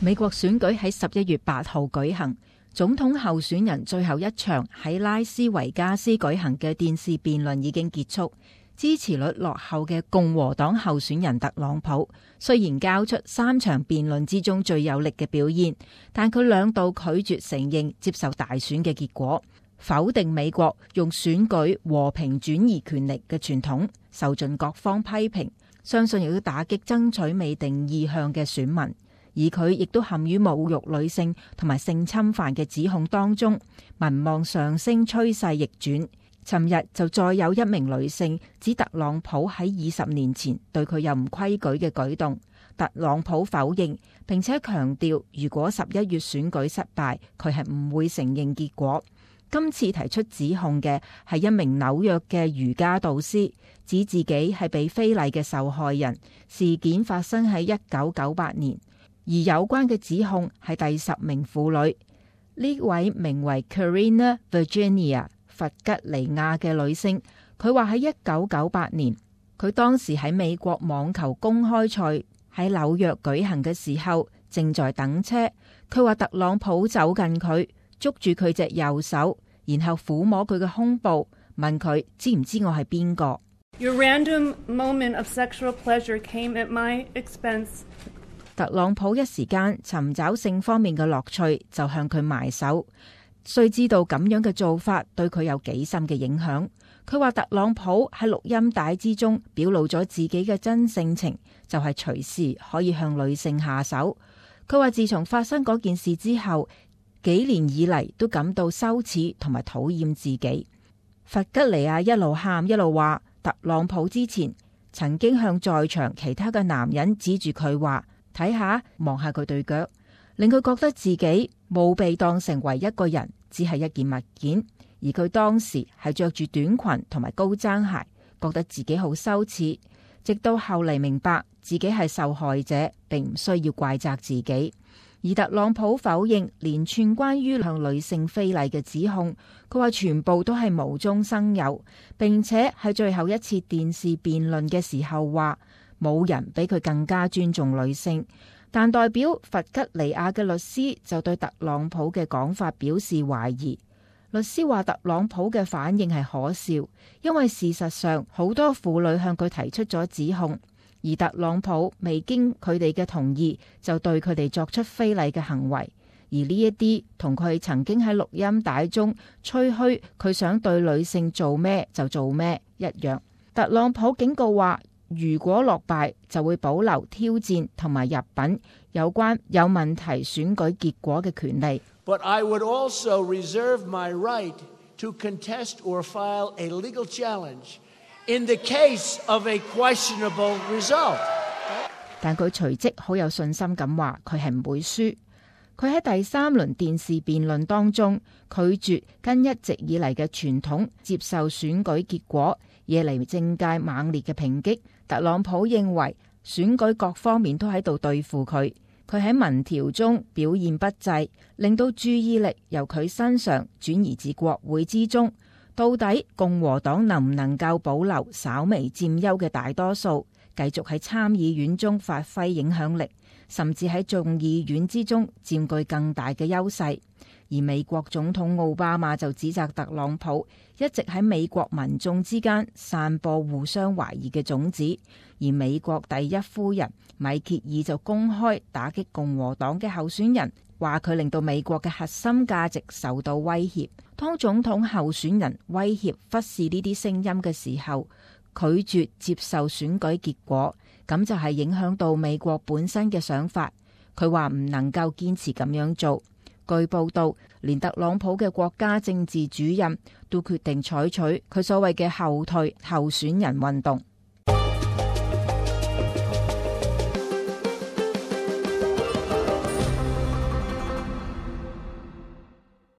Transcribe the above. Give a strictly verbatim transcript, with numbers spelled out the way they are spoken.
美國選舉喺十一月八號舉行，總統候選人最後一場喺拉斯維加斯舉行嘅電視辯論已經結束。支持率落後嘅共和黨候選人特朗普，雖然交出三場辯論之中最有力嘅表現，但佢兩度拒絕承認接受大選嘅結果，否定美國用選舉和平轉移權力嘅傳統，受盡各方批評。相信亦都打擊爭取未定意向嘅選民。而佢亦都陷於侮辱女性同埋性侵犯嘅指控當中，民望上升趨勢逆轉。尋日就再有一名女性指特朗普喺二十年前對佢有唔規矩嘅舉動，特朗普否認，並且強調如果十一月選舉失敗，佢係唔會承認結果。今次提出指控嘅係一名紐約嘅瑜伽導師，指自己係被非禮嘅受害人。事件發生喺一九九八年。而有關嘅指控係第十名婦女，呢位名為 Karina Virginia 弗吉尼亞嘅女性，佢話喺一九九八年，佢當時喺美國網球公開賽喺紐約舉行嘅時候，正在等車。佢話特朗普走近佢，捉住佢隻右手，然後撫摸佢嘅胸部，問佢知唔知我係邊個。 Your random moment of sexual pleasure came at my expense. 特朗普一時間尋找性方面嘅樂趣，就向佢埋手。須知道咁樣嘅做法對佢有幾深嘅影響。佢話特朗普喺錄音帶之中表露咗自己嘅真性情，就係隨時可以向女性下手。佢話自從發生嗰件事之後，幾年以嚟都感到羞恥同埋討厭自己。弗吉尼亞一路喊一路話，特朗普之前曾經向在場其他嘅男人指住佢話，睇下，望下佢對腳，令佢覺得自己冇被當成為一個人，只係一件物件。而佢當時係着住短裙同埋高踭鞋，覺得自己好羞恥。直到後嚟明白自己係受害者，並唔需要怪責自己。而特朗普否認連串關於向女性非禮嘅指控，佢話全部都係無中生有，並且喺最後一次電視辯論嘅時候話，冇人比佢更加尊重女性。但代表弗吉尼亞嘅律師就對特朗普嘅講法表示懷疑。律師話特朗普嘅反應係可笑，因為事實上好多婦女向佢提出咗指控，而特朗普未經佢哋嘅同意就對佢哋作出非禮嘅行為，而呢一啲同佢曾經喺錄音帶中吹噓佢想對女性做咩就做咩一樣。特朗普警告話，如果落敗就會保留挑戰同埋入稟有關有問題選舉結果嘅權利。 But I would also reserve my right to contest or file a legal challenge in the case of a questionable result. 但佢隨即好有信心咁話，佢係唔會輸。佢喺第三輪電視辯論當中拒絕跟一直以嚟嘅傳統接受選舉結果，惹嚟政界猛烈嘅抨擊。特朗普認為選舉各方面都喺度對付佢，佢喺民調中表現不濟，令到注意力由佢身上轉移至國會之中。到底共和黨能唔能夠保留稍微佔優嘅大多數，繼續喺參議院中發揮影響力，甚至喺眾議院之中佔據更大嘅優勢？而美國總統奧巴馬就指責特朗普一直喺美國民眾之間散播互相懷疑嘅種子，而美國第一夫人米歇爾就公開打擊共和黨嘅候選人，話佢令到美國嘅核心價值受到威脅。當總統候選人威脅忽視呢啲聲音嘅時候，拒絕接受選舉結果，咁就係影響到美國本身嘅想法。佢話唔能夠堅持咁樣做。據報道，連特朗普嘅國家政治主任都決定採取佢所謂嘅後退候選人運動。